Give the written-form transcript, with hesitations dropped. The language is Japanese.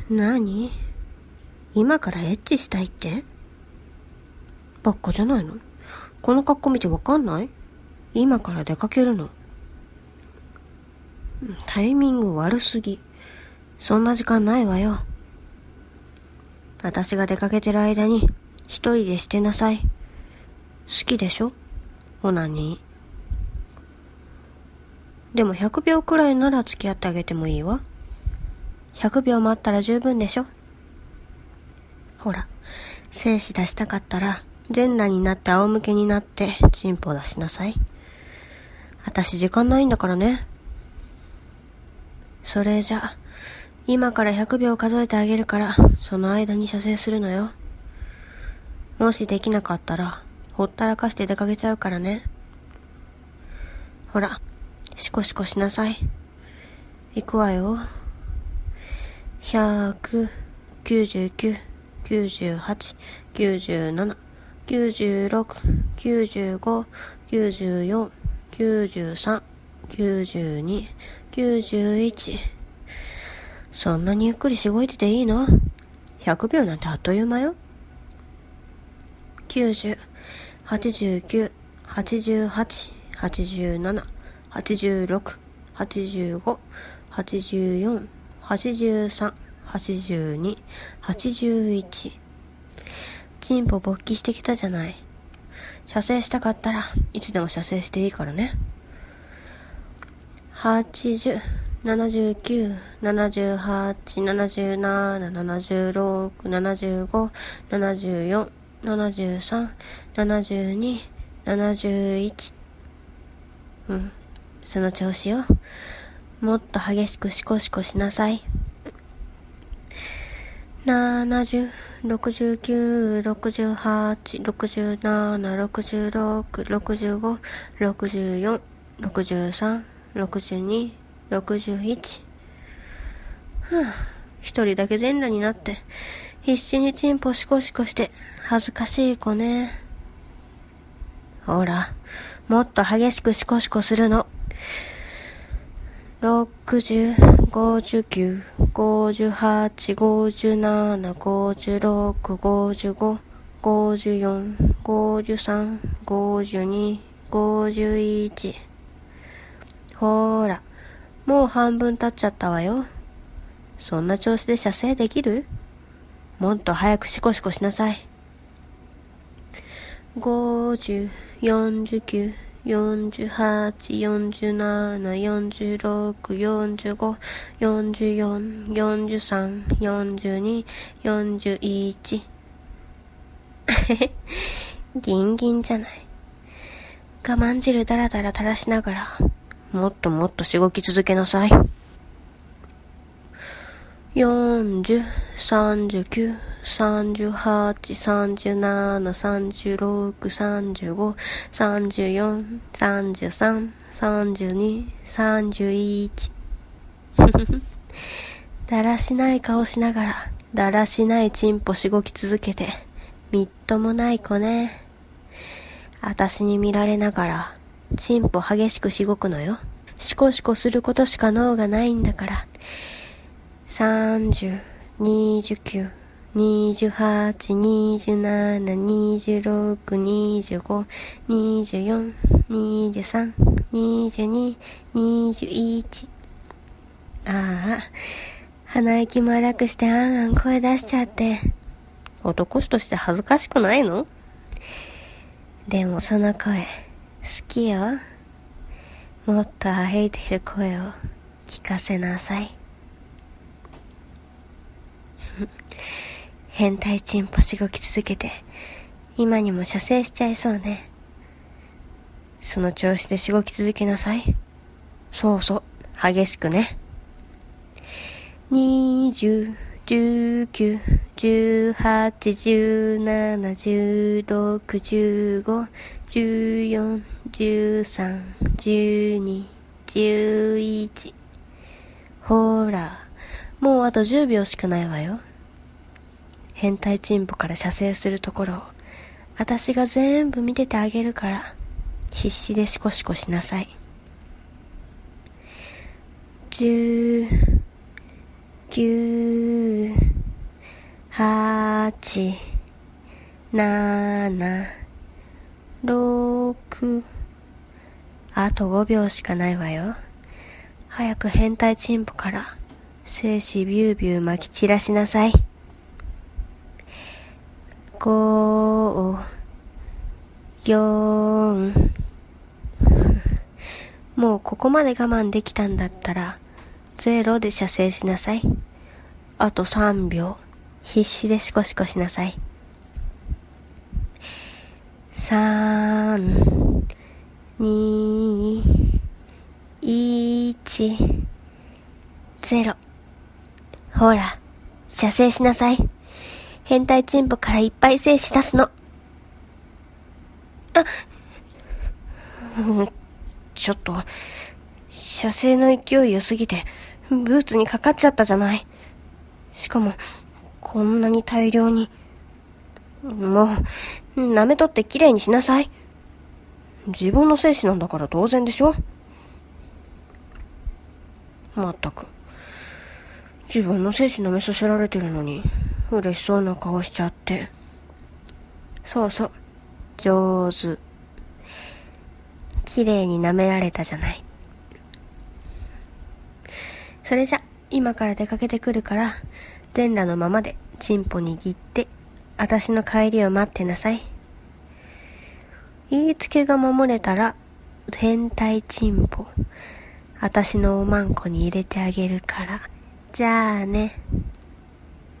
なに？今からエッチしたいって？ばっかじゃないの？この格好見てわかんない？今から出かけるの。タイミング悪すぎ。そんな時間ないわよ。私が出かけてる間に一人でしてなさい。好きでしょ？オナニー。でも100秒くらいなら付き合ってあげてもいいわ。100秒待ったら十分でしょ？ほら、精子出したかったら全裸になって仰向けになってチンポ出しなさい。私時間ないんだからね。それじゃ、今から100秒数えてあげるから、その間に射精するのよ。もしできなかったら、ほったらかして出かけちゃうからね。ほら、シコシコしなさい。行くわよ。100、99、98、97、96、95、94、93、92、91。そんなにゆっくりしごいてていいの？100秒なんてあっという間よ。90、89、88、87、86、85、84、83、82、81。チンポ勃起してきたじゃない。射精したかったらいつでも射精していいからね。80、79、78、77、76、75、74、73、72、71。その調子よ。もっと激しくシコシコしなさい。70、69、68、67、66、65、64、63、62、61。一人だけ全裸になって必死にチンポシコシコして恥ずかしい子ね。ほら、もっと激しくシコシコするの。60、59、58、57、56、55、54、53、52、51。ほーら、もう半分経っちゃったわよ。そんな調子で射精できる？もっと早くシコシコしなさい。50、49、48、47、46、45、44、43、42、41。ギンギンじゃない。我慢汁だらだら垂らしながら、もっともっとしごき続けなさい。40、39、38、37、36、35、34、33、32、31。だらしない顔しながら、だらしないチンポしごき続けて、みっともない子ね。あたしに見られながら、チンポ激しくしごくのよ。シコシコすることしか脳がないんだから。30、29、28、27、26、25、24、23、22、21。ああ、鼻息も荒くしてあんあん声出しちゃって。男として恥ずかしくないの？でもその声、好きよ。もっとあへいてる声を聞かせなさい。変態チンポしごき続けて、今にも射精しちゃいそうね。その調子でしごき続けなさい。そうそう、激しくね。20、19、18、17、16、15、14、13、12、11。ほら、もうあと10秒しかないわよ。変態チンポから射精するところを、私が全部見ててあげるから、必死でシコシコしなさい。10、9、 8、7、6、あと5秒しかないわよ。早く変態チンポから精子ビュービュー撒き散らしなさい。5、4、もうここまで我慢できたんだったら0で射精しなさい。あと3秒必死でシコシコしなさい。3、2、1、0。ほら、射精しなさい。変態チンポからいっぱい精子出すの。ちょっと、射精の勢い良すぎて、ブーツにかかっちゃったじゃない。しかも、こんなに大量に。もう、舐めとってきれいにしなさい。自分の精子なんだから当然でしょ。まったく。自分の精子舐めさせられてるのに、嬉しそうな顔しちゃって。そうそう、上手。きれいに舐められたじゃない。それじゃ、今から出かけてくるから、全裸のままでチンポ握って、あたしの帰りを待ってなさい。言いつけが守れたら、変態チンポ、あたしのおまんこに入れてあげるから。じゃあね。